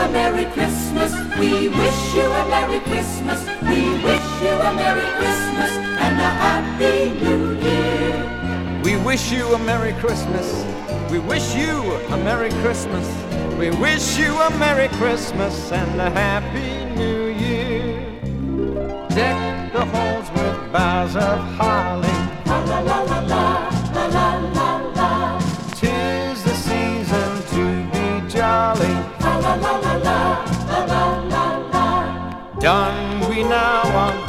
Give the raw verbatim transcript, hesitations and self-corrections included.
a Merry Christmas. We wish you a Merry Christmas. We wish you a Merry Christmas and a Happy New Year. We wish you a Merry Christmas. We wish you a Merry Christmas. We wish you a Merry Christmas and a Happy New Year. Deck the halls with boughs of holly. La la la la la, la la la la. 'Tis the season to be jolly. La la la la la, la la la la. Don we now on